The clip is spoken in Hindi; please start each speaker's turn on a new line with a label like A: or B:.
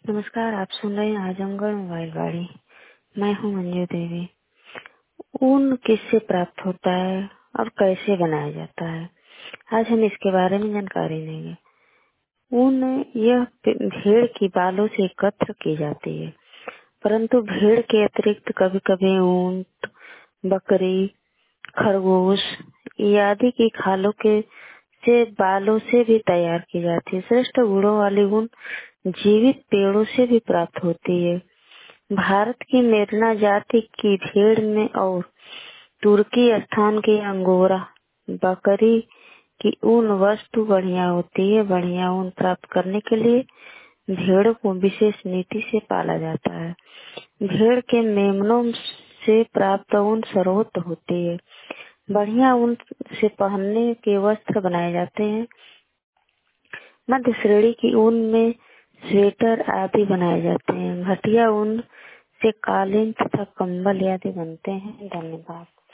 A: नमस्कार, आप सुन रहे हैं आजमगढ़ मोबाइल वाणी। मैं हूं मंजू देवी। ऊन किससे प्राप्त होता है और कैसे बनाया जाता है, आज हम इसके बारे में जानकारी देंगे। ऊन यह भेड़ की बालों से एकत्र की जाती है, परंतु भेड़ के अतिरिक्त कभी कभी ऊंट, बकरी, खरगोश आदि की खालों के से बालों से भी तैयार की जाती है। श्रेष्ठ गुणों वाली ऊन जीवित पेड़ों से भी प्राप्त होती है। भारत की मेरना जाति की भेड़ में और तुर्की स्थान की अंगोरा बकरी की ऊन वस्तु बढ़िया होती है। बढ़िया ऊन प्राप्त करने के लिए भेड़ को विशेष नीति से पाला जाता है। भेड़ के मेमनों से प्राप्त ऊन सर्वोत्तम होती है। बढ़िया ऊन से पहनने के वस्त्र बनाए जाते हैं। मध्य श्रेणी की ऊन में स्वेटर आदि बनाए जाते हैं। घटिया ऊन से कालीन तथा कंबल आदि बनते हैं। धन्यवाद।